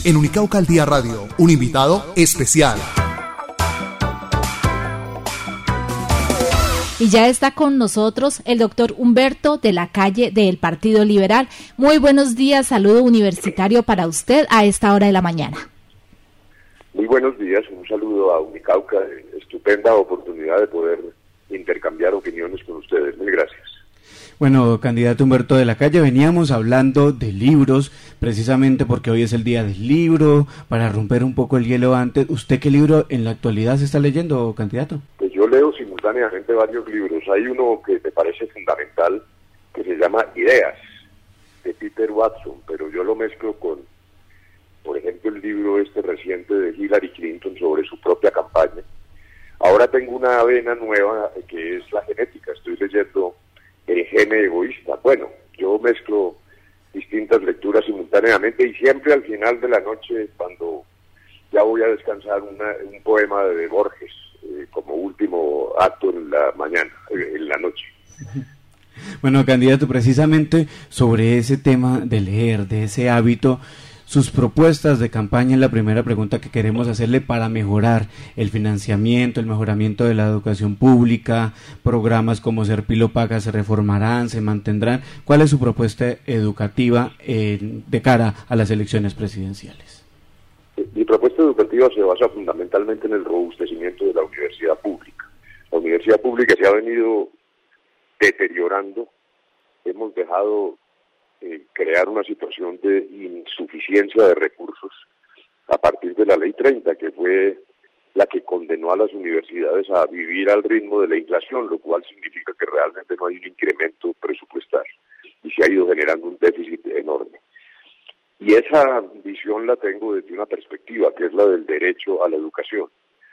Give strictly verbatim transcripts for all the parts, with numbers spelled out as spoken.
en Unicauca al Día Radio, un invitado especial. Y ya está con nosotros el doctor Humberto de la Calle del Partido Liberal. Muy buenos días, saludo universitario para usted a esta hora de la mañana. Muy buenos días, un saludo a Unicauca, estupenda oportunidad de poder intercambiar opiniones con ustedes. Mil gracias. Bueno, candidato Humberto de la Calle, veníamos hablando de libros, precisamente porque hoy es el día del libro, para romper un poco el hielo antes. ¿Usted qué libro en la actualidad se está leyendo, candidato? Pues yo leo simultáneamente varios libros. Hay uno que me parece fundamental, que se llama Ideas, de Peter Watson, pero yo lo mezclo con, por ejemplo, el libro este reciente de Hillary Clinton sobre su propia campaña. Ahora tengo una vena nueva que es la genética, estoy leyendo El Gene Egoísta. Bueno, yo mezclo distintas lecturas simultáneamente y siempre al final de la noche, cuando ya voy a descansar, una, un poema de Borges eh, como último acto en la mañana, eh, en la noche. Bueno, candidato, precisamente sobre ese tema de leer, de ese hábito, sus propuestas de campaña es la primera pregunta que queremos hacerle para mejorar el financiamiento, el mejoramiento de la educación pública, programas como Serpilo Paga se reformarán, se mantendrán. ¿Cuál es su propuesta educativa eh, de cara a las elecciones presidenciales? Mi propuesta educativa se basa fundamentalmente en el robustecimiento de la universidad pública. La universidad pública se ha venido deteriorando, hemos dejado Eh, crear una situación de insuficiencia de recursos a partir de la Ley treinta, que fue la que condenó a las universidades a vivir al ritmo de la inflación, lo cual significa que realmente no hay un incremento presupuestal y se ha ido generando un déficit enorme. Y esa visión la tengo desde una perspectiva que es la del derecho a la educación.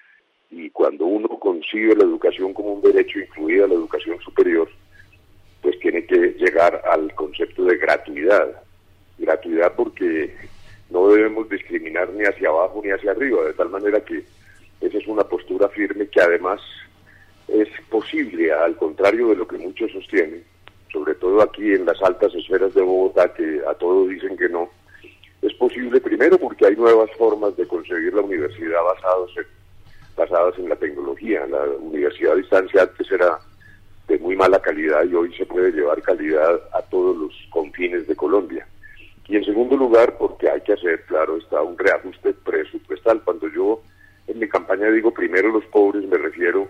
Y cuando uno concibe la educación como un derecho, incluida la educación superior, pues tiene que llegar al concepto de gratuidad. Gratuidad porque no debemos discriminar ni hacia abajo ni hacia arriba, de tal manera que esa es una postura firme que además es posible, al contrario de lo que muchos sostienen, sobre todo aquí en las altas esferas de Bogotá, que a todo dicen que no. Es posible primero porque hay nuevas formas de concebir la universidad basadas en, basadas en la tecnología. La universidad a distancia antes era de muy mala calidad y hoy se puede llevar calidad a todos los confines de Colombia. Y en segundo lugar, porque hay que hacer, claro, está un reajuste presupuestal. Cuando yo en mi campaña digo primero los pobres, me refiero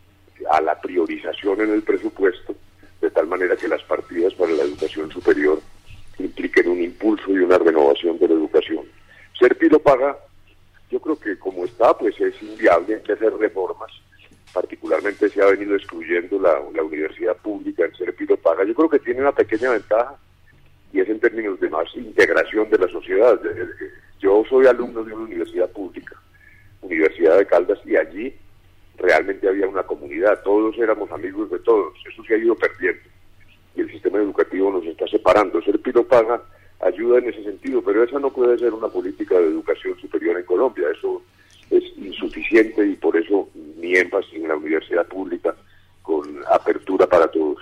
a la priorización en el presupuesto, de tal manera que las partidas para la educación superior impliquen un impulso y una renovación de la educación. Serpilo Paga, yo creo que como está, pues es inviable, hay que hacer reformas. Particularmente se ha venido excluyendo la, la universidad pública en Serpilo Paga. Yo creo que tiene una pequeña ventaja y es en términos de más integración de la sociedad. Yo soy alumno de una universidad pública, Universidad de Caldas, y allí realmente había una comunidad, todos éramos amigos de todos. Eso se ha ido perdiendo y el sistema educativo nos está separando. Serpilo Paga ayuda en ese sentido, pero esa no puede ser una política de educación superior en Colombia. Eso es insuficiente y por eso mi énfasis en la universidad pública con apertura para todos.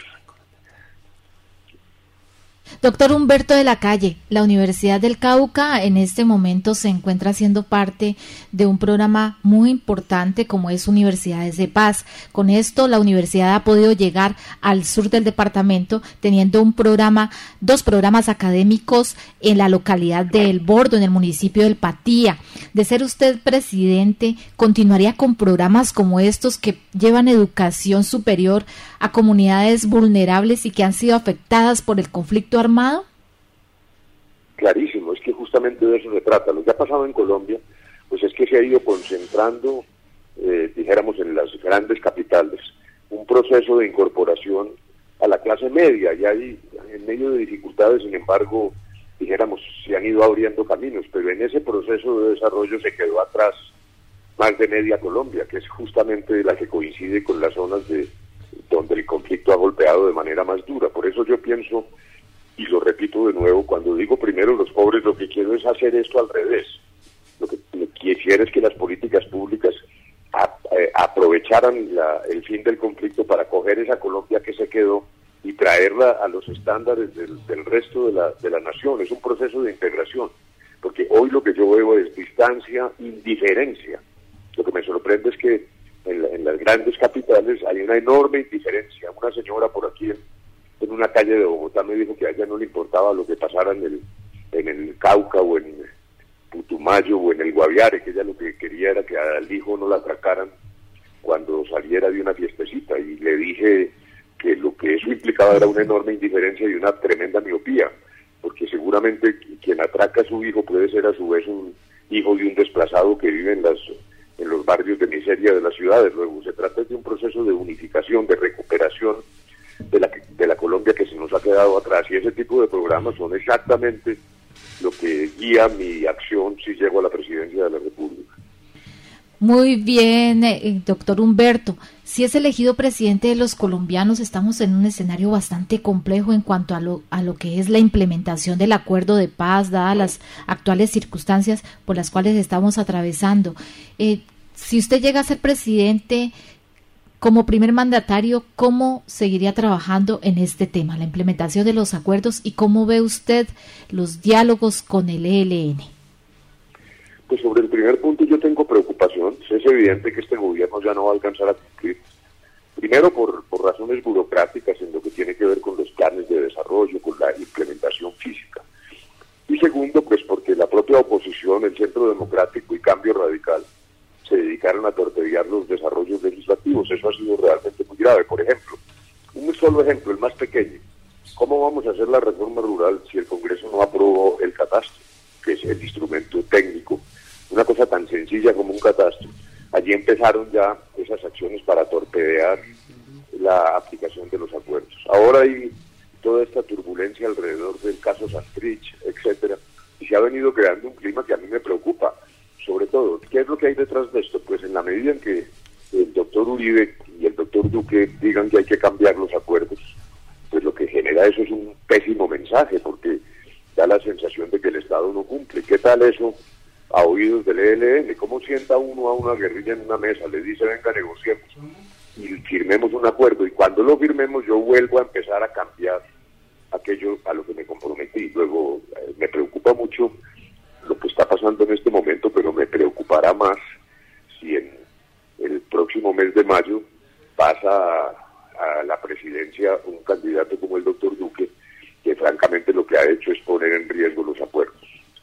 Doctor Humberto de la Calle, la Universidad del Cauca en este momento se encuentra siendo parte de un programa muy importante como es Universidades de Paz. Con esto la universidad ha podido llegar al sur del departamento teniendo un programa, dos programas académicos en la localidad de El Bordo, en el municipio del Patía. De ser usted presidente, ¿continuaría con programas como estos que llevan educación superior a comunidades vulnerables y que han sido afectadas por el conflicto armado? Clarísimo, es que justamente de eso se trata. Lo que ha pasado en Colombia, pues es que se ha ido concentrando, eh, dijéramos, en las grandes capitales, un proceso de incorporación a la clase media, y ahí, en medio de dificultades, sin embargo, dijéramos, se han ido abriendo caminos, pero en ese proceso de desarrollo se quedó atrás más de media Colombia, que es justamente la que coincide con las zonas de donde el conflicto ha golpeado de manera más dura. Por eso yo pienso, y lo repito de nuevo, cuando digo primero los pobres, lo que quiero es hacer esto al revés. Lo que, lo que quisiera es que las políticas públicas a, eh, aprovecharan la, el fin del conflicto para coger esa Colombia que se quedó y traerla a los estándares del, del resto de la, de la nación. Es un proceso de integración. porque hoy lo que yo veo es distancia, indiferencia. Lo que me sorprende es que en, la, en las grandes capitales hay una enorme indiferencia. Una señora por aquí en, en una calle de Bogotá me dijo que a ella no le importaba lo que pasara en el, en el Cauca o en Putumayo o en el Guaviare, que ella lo que quería era que al hijo no la atracaran cuando saliera de una fiestecita, y le dije que lo que eso implicaba era una enorme indiferencia y una tremenda miopía, porque seguramente quien atraca a su hijo puede ser a su vez un hijo de un desplazado que vive en las en los barrios de miseria de las ciudades. Luego se trata de un proceso de unificación, de recuperación de la, de la Colombia que se nos ha quedado atrás, y ese tipo de programas son exactamente lo que guía mi acción si llego a la presidencia de la República. Muy bien, eh, doctor Humberto. Si es elegido presidente de los colombianos, estamos en un escenario bastante complejo en cuanto a lo, a lo que es la implementación del acuerdo de paz, dadas las actuales circunstancias por las cuales estamos atravesando. Eh, si usted llega a ser presidente, como primer mandatario, ¿cómo seguiría trabajando en este tema, la implementación de los acuerdos, y cómo ve usted los diálogos con el E L N? Pues sobre el primer punto yo tengo preocupación. Es evidente que este gobierno ya no va a alcanzar a cumplir. Primero por, por razones burocráticas en lo que tiene que ver con los planes de desarrollo, con la implementación física. Y segundo, pues porque la propia oposición, el Centro Democrático y Cambio Radical, se dedicaron a torpedear los desarrollos legislativos. Eso ha sido realmente muy grave. Por ejemplo, un solo ejemplo, el más pequeño. ¿Cómo vamos a hacer la reforma rural si el Congreso no aprobó el catastro, que es el instrumento técnico? Una cosa tan sencilla como un catastro. Allí empezaron ya esas acciones para torpedear la aplicación de los acuerdos. Ahora hay toda esta turbulencia alrededor del caso Santrich, etcétera, y se ha venido creando un clima que a mí me preocupa. Sobre todo, ¿qué es lo que hay detrás de esto? Pues en la medida en que el doctor Uribe y el doctor Duque digan que hay que cambiar los acuerdos, pues lo que genera eso es un pésimo mensaje, porque da la sensación de que el Estado no cumple. ¿Qué tal eso a oídos del E L N? ¿Cómo sienta uno a una guerrilla en una mesa, le dice venga, negociemos y firmemos un acuerdo, y cuando lo firmemos yo vuelvo a empezar a cambiar aquello a lo que me comprometí? Luego eh, me preocupa mucho lo que está pasando en este momento, pero me preocupará más si en el próximo mes de mayo pasa a, a la presidencia un candidato como el doctor Duque, que francamente lo que ha hecho es poner en riesgo los acuerdos.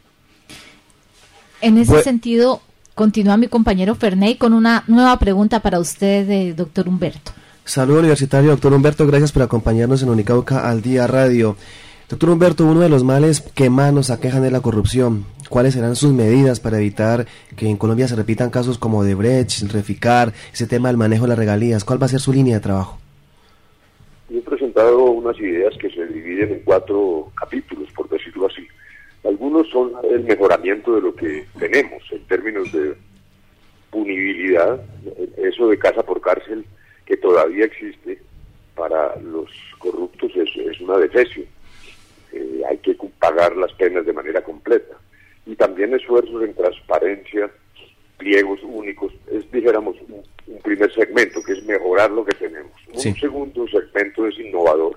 En ese pues, sentido, continúa mi compañero Ferney con una nueva pregunta para usted, eh, doctor Humberto. Saludo universitario, doctor Humberto, gracias por acompañarnos en Unicauca al Día Radio. Doctor Humberto, uno de los males que más nos aquejan es la corrupción. ¿Cuáles serán sus medidas para evitar que en Colombia se repitan casos como Odebrecht, Reficar, ese tema del manejo de las regalías? ¿Cuál va a ser su línea de trabajo? Yo he presentado unas ideas que se dividen en cuatro capítulos, por decirlo así. Algunos son el mejoramiento de lo que tenemos en términos de punibilidad, eso de casa por cárcel que todavía existe para los corruptos es, es una defecio. Eh, hay que pagar las penas de manera completa. Y también esfuerzos en transparencia, pliegos únicos, es, dijéramos, un, un primer segmento, que es mejorar lo que tenemos. Sí. Un segundo segmento es innovador,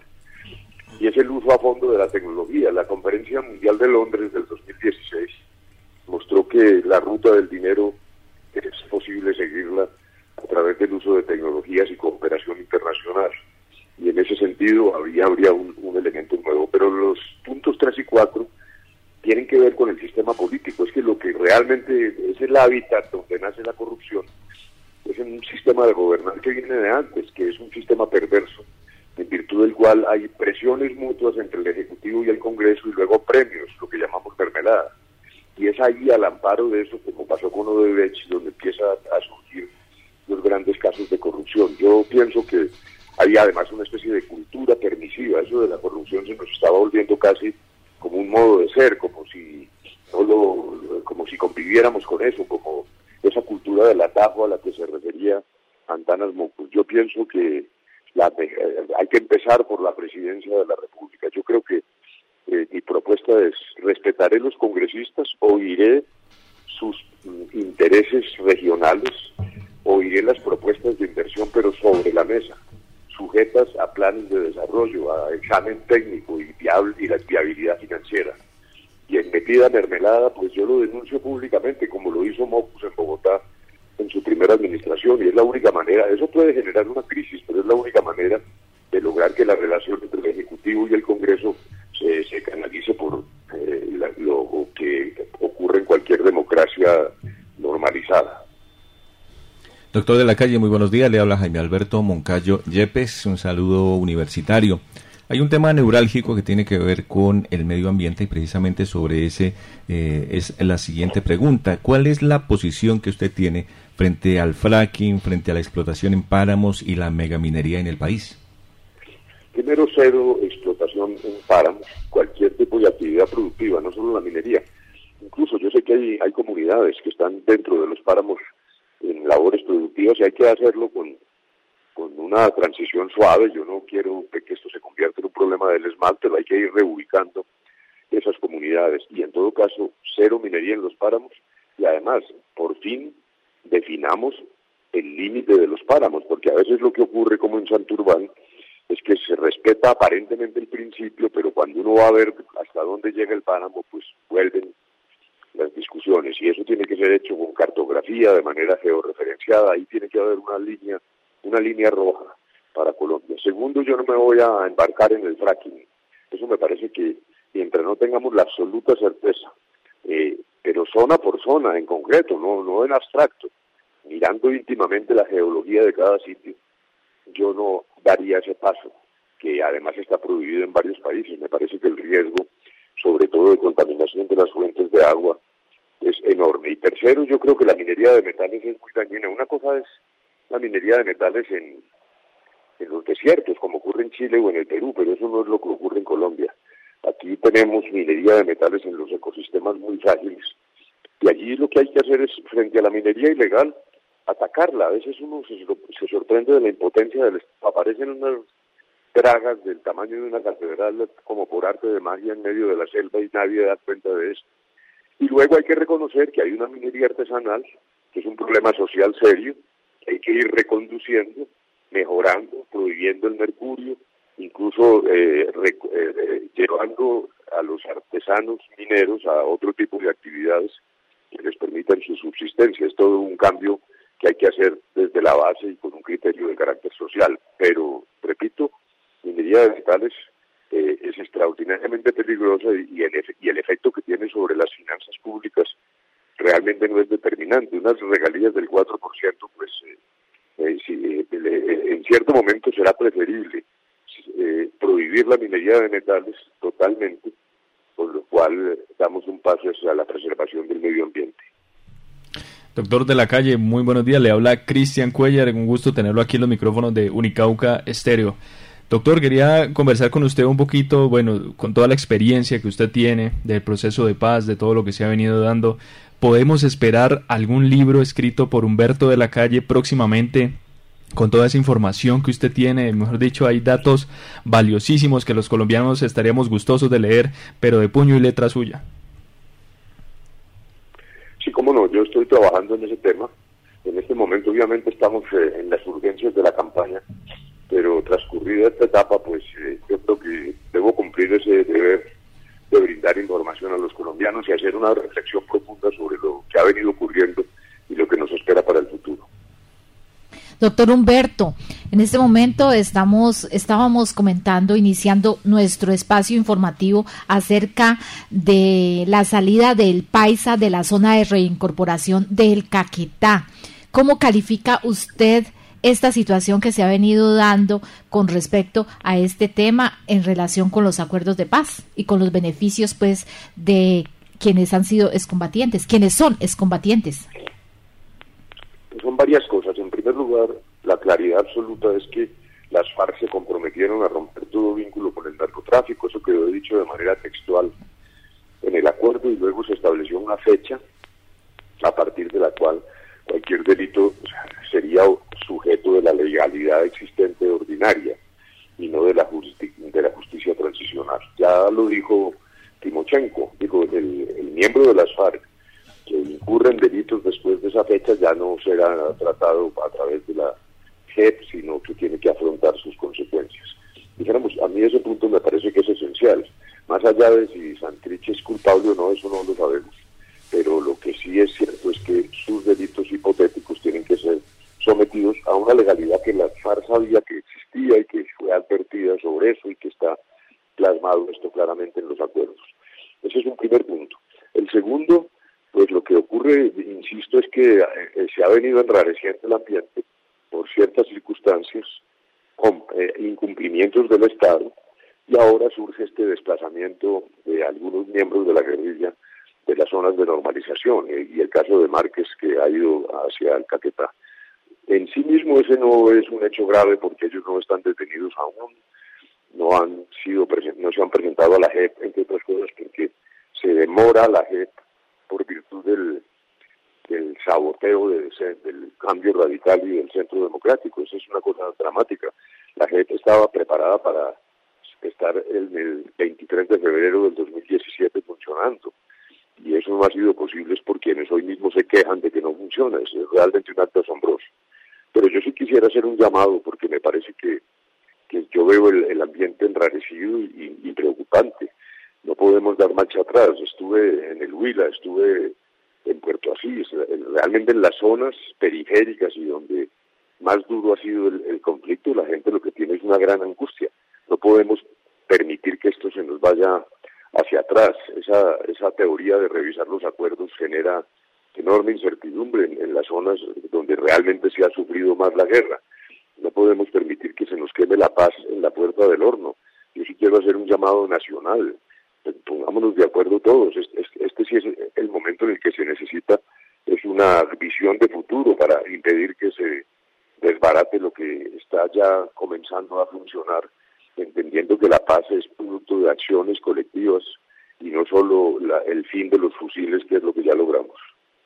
y es el uso a fondo de la tecnología. La Conferencia Mundial de Londres del dos mil dieciséis mostró que la ruta del dinero es posible seguirla a través del uso de tecnologías y cooperación internacional. Y en ese sentido habría, habría un, un elemento nuevo. Pero los puntos tres y cuatro tienen que ver con el sistema político. Es que lo que realmente es el hábitat donde nace la corrupción es en un sistema de gobernar que viene de antes, que es un sistema perverso, en virtud del cual hay presiones mutuas entre el Ejecutivo y el Congreso y luego premios, lo que llamamos mermelada. Y es ahí, al amparo de eso, como pasó con Odebrecht, donde empieza a surgir los grandes casos de corrupción. Yo pienso que hay además una especie de cultura permisiva. Eso de la corrupción se nos estaba volviendo casi como un modo de ser, como si no lo, como si conviviéramos con eso, como esa cultura del atajo a la que se refería Antanas Mocus. Yo pienso que la, hay que empezar por la presidencia de la República. Yo creo que eh, mi propuesta es: respetaré los congresistas, oiré sus mm, intereses regionales, oiré las propuestas de inversión, pero sobre la mesa, sujetas a planes de desarrollo, a examen técnico y, viable, y la viabilidad financiera. y en metida mermelada, pues yo lo denuncio públicamente, como lo hizo Mocus en Bogotá en su primera administración, y es la única manera. Eso puede generar una crisis, pero es la única manera de lograr que la relación entre el Ejecutivo y el Congreso se, se canalice por eh, la, lo que ocurre en cualquier democracia normalizada. Doctor de la Calle, muy buenos días. Le habla Jaime Alberto Moncayo Yepes, un saludo universitario. Hay un tema neurálgico que tiene que ver con el medio ambiente y precisamente sobre ese eh, es la siguiente pregunta. ¿Cuál es la posición que usted tiene frente al fracking, frente a la explotación en páramos y la megaminería en el país? Primero, cero explotación en páramos, cualquier tipo de actividad productiva, no solo la minería. Incluso yo sé que hay, hay comunidades que están dentro de los páramos en labores productivas y hay que hacerlo con, con una transición suave. Yo no quiero que esto se convierta en un problema del esmalte, pero hay que ir reubicando esas comunidades. Y en todo caso, cero minería en los páramos y además, por fin, definamos el límite de los páramos, porque a veces lo que ocurre, como en Santurbán, es que se respeta aparentemente el principio, pero cuando uno va a ver hasta dónde llega el páramo, pues vuelven las discusiones, y eso tiene que ser hecho con cartografía, de manera georreferenciada. Ahí tiene que haber una línea, una línea roja para Colombia. Segundo, yo no me voy a embarcar en el fracking. Eso me parece que mientras no tengamos la absoluta certeza, eh, pero zona por zona, en concreto, no, no en abstracto, mirando íntimamente la geología de cada sitio, yo no daría ese paso, que además está prohibido en varios países. Me parece que el riesgo, sobre todo de contaminación de las fuentes de agua, es enorme. Y tercero, yo creo que la minería de metales es muy dañina. Una cosa es la minería de metales en, en los desiertos, como ocurre en Chile o en el Perú, pero eso no es lo que ocurre en Colombia. Aquí tenemos minería de metales en los ecosistemas muy frágiles, y allí lo que hay que hacer es, frente a la minería ilegal, atacarla. A veces uno se, se sorprende de la impotencia del Estado. Aparecen unas dragas del tamaño de una catedral como por arte de magia en medio de la selva y nadie da cuenta de eso. Y luego hay que reconocer que hay una minería artesanal, que es un problema social serio, que hay que ir reconduciendo, mejorando, prohibiendo el mercurio, incluso eh, rec eh, llevando a los artesanos mineros a otro tipo de actividades que les permitan su subsistencia. Es todo un cambio que hay que hacer desde la base y con un criterio de carácter social. Pero, repito, minería de metales eh, es extraordinariamente peligrosa y, y, el y el efecto que tiene sobre las finanzas públicas realmente no es determinante. Unas regalías del cuatro por ciento, pues eh, eh, si, eh, eh, en cierto momento será preferible eh, prohibir la minería de metales totalmente, por lo cual eh, damos un paso hacia la preservación del medio ambiente. Doctor de la Calle, muy buenos días. Le habla Cristian Cuellar, un gusto tenerlo aquí en los micrófonos de Unicauca Estéreo. Doctor, quería conversar con usted un poquito, bueno, con toda la experiencia que usted tiene del proceso de paz, de todo lo que se ha venido dando. ¿Podemos esperar algún libro escrito por Humberto de la Calle próximamente con toda esa información que usted tiene? Mejor dicho, hay datos valiosísimos que los colombianos estaríamos gustosos de leer, pero de puño y letra suya. Sí, cómo no, yo estoy trabajando en ese tema. En este momento obviamente estamos eh, en las urgencias de la campaña, pero transcurrida esta etapa, pues eh, yo creo que debo cumplir ese deber de brindar información a los colombianos y hacer una reflexión profunda sobre lo que ha venido ocurriendo y lo que nos espera para el futuro. Doctor Humberto, en este momento estamos, estábamos comentando, iniciando nuestro espacio informativo acerca de la salida del Paisa de la zona de reincorporación del Caquetá. ¿Cómo califica usted esta situación que se ha venido dando con respecto a este tema en relación con los acuerdos de paz y con los beneficios, pues, de quienes han sido excombatientes, quienes son excombatientes? Son varias cosas. En primer lugar, la claridad absoluta es que las FARC se comprometieron a romper todo vínculo con el narcotráfico. Eso quedó dicho de manera textual en el acuerdo, y luego se estableció una fecha a partir de la cual cualquier delito sería sujeto de la legalidad existente ordinaria y no de la, justi de la justicia transicional. Ya lo dijo Timochenko, dijo el, el miembro de las FARC que incurre en delitos después de esa fecha ya no será tratado a través de la J E P, sino que tiene que afrontar sus consecuencias. Dijéramos, a mí ese punto me parece que es esencial. Más allá de si Santrich es culpable o no, eso no lo sabemos. Pero lo que sí es cierto es que sus delitos hipotéticos tienen que ser sometidos a una legalidad que la FARC sabía que existía y que fue advertida sobre eso y que está plasmado esto claramente en los acuerdos. Ese es un primer punto. El segundo, pues lo que ocurre, insisto, es que eh, se ha venido enrareciendo el ambiente por ciertas circunstancias, con eh, incumplimientos del Estado, y ahora surge este desplazamiento de algunos miembros de la guerrilla de las zonas de normalización, eh, y el caso de Márquez, que ha ido hacia el Caquetá. En sí mismo ese no es un hecho grave porque ellos no están detenidos aún, no han sido no se han presentado a la J E P, entre otras cosas, porque se demora la J E P por virtud del, del saboteo de, del cambio radical y del centro democrático. Eso es una cosa dramática. La J E P estaba preparada para estar en el veintitrés de febrero del dos mil diecisiete funcionando, y eso no ha sido posible es por quienes hoy mismo se quejan de que no funciona. Es realmente un acto asombroso. Pero yo sí quisiera hacer un llamado, porque me parece que, que yo veo el, el ambiente enrarecido y, y preocupante. No podemos dar marcha atrás. Estuve en el Huila, estuve en Puerto Asís, realmente en las zonas periféricas y donde más duro ha sido el, el conflicto, la gente lo que tiene es una gran angustia. No podemos permitir que esto se nos vaya hacia atrás. Esa, esa teoría de revisar los acuerdos genera enorme incertidumbre en, en las zonas donde realmente se ha sufrido más la guerra. No podemos permitir que se nos queme la paz en la puerta del horno. Yo sí quiero hacer un llamado nacional. Pongámonos de acuerdo todos. Este, este sí es el momento en el que se necesita es una visión de futuro para impedir que se desbarate lo que está ya comenzando a funcionar, entendiendo que la paz es producto de acciones colectivas y no solo la, el fin de los fusiles, que es lo que ya logramos.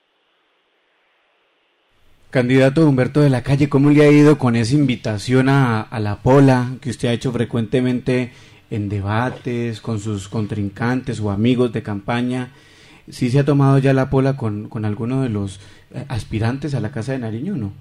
Candidato Humberto de la Calle, ¿cómo le ha ido con esa invitación a, a la pola que usted ha hecho frecuentemente en debates con sus contrincantes o amigos de campaña? ¿Sí se ha tomado ya la pola con, con alguno de los aspirantes a la Casa de Nariño, no?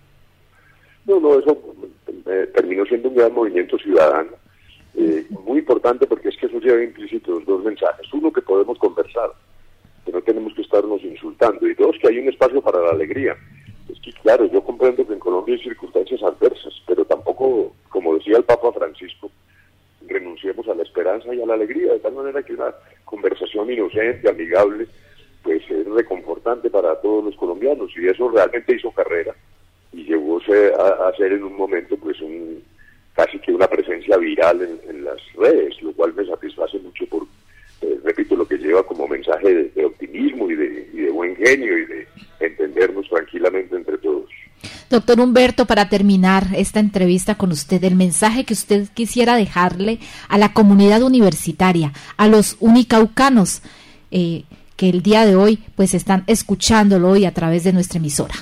No, no, eso eh, terminó siendo un gran movimiento ciudadano, eh, muy importante, porque es que eso lleva implícitos dos mensajes. Uno, que podemos conversar, que no tenemos que estarnos insultando, y dos, que hay un espacio para la alegría. Es que, claro, yo comprendo que en Colombia hay circunstancias adversas, pero tampoco, como decía el Papa Francisco, renunciemos a la esperanza y a la alegría, de tal manera que una conversación inocente, amigable, pues es reconfortante para todos los colombianos, y eso realmente hizo carrera, y llegó a, a ser en un momento pues un casi que una presencia viral en, en las redes, lo cual me satisface mucho por, eh, repito, lo que lleva como mensaje de, de optimismo y de, y de buen genio y de entendernos tranquilamente entre todos. Doctor Humberto, para terminar esta entrevista con usted, el mensaje que usted quisiera dejarle a la comunidad universitaria, a los unicaucanos eh, que el día de hoy pues están escuchándolo hoy a través de nuestra emisora.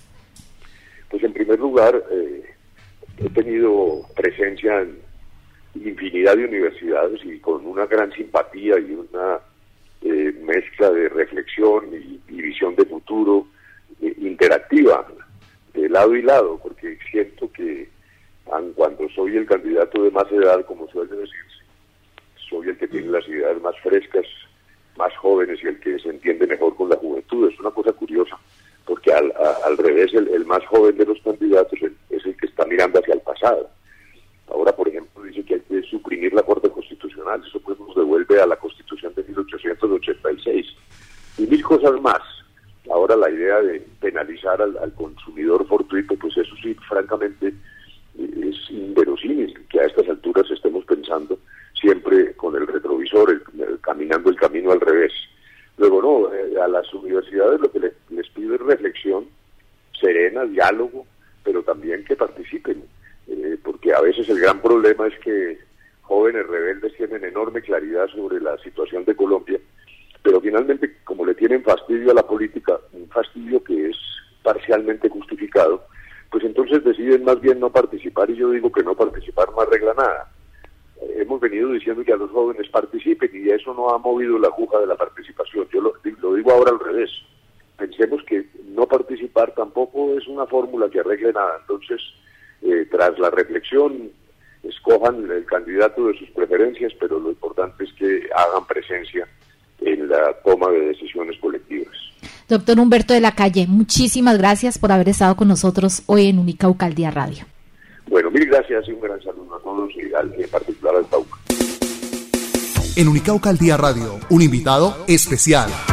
Pues en primer lugar, eh, he tenido presencia en infinidad de universidades y con una gran simpatía y una eh, mezcla de reflexión y, y visión de futuro eh, interactiva, de lado y lado, porque siento que aun cuando soy el candidato de más edad, como suele decirse, soy el que tiene las ideas más frescas, más jóvenes y el que se entiende mejor con la juventud. Es una cosa curiosa, porque al, a, al revés, el, el más joven de los candidatos es, es el que está mirando hacia el pasado. Ahora, por ejemplo, dice que hay que suprimir la Corte Constitucional. Eso pues nos devuelve a la Constitución de mil ochocientos ochenta y seis. Y mil cosas más. Ahora la idea de penalizar al, al consumidor fortuito, pues eso sí, francamente, es inverosímil que a estas alturas estemos pensando siempre con el retrovisor, el, el, caminando el camino al revés. Luego, no, eh, a las universidades lo que les, les pido es reflexión serena, diálogo, pero también que participen, eh, porque a veces el gran problema es que jóvenes rebeldes tienen enorme claridad sobre la situación de Colombia, pero finalmente, como le tienen fastidio a la política, un fastidio que es parcialmente justificado, pues entonces deciden más bien no participar, y yo digo que no participar no arregla nada. Hemos venido diciendo que a los jóvenes participen y eso no ha movido la aguja de la participación. Yo lo, lo digo ahora al revés. Pensemos que no participar tampoco es una fórmula que arregle nada. Entonces, eh, tras la reflexión, escoger escojan el candidato de sus preferencias, pero lo importante es que hagan presencia en la toma de decisiones colectivas. Doctor Humberto de la Calle, muchísimas gracias por haber estado con nosotros hoy en Unicauca al Día Radio. Bueno, mil gracias y un gran saludo a todos y al, en particular al Cauca. En Unicauca al Día Radio, un invitado especial.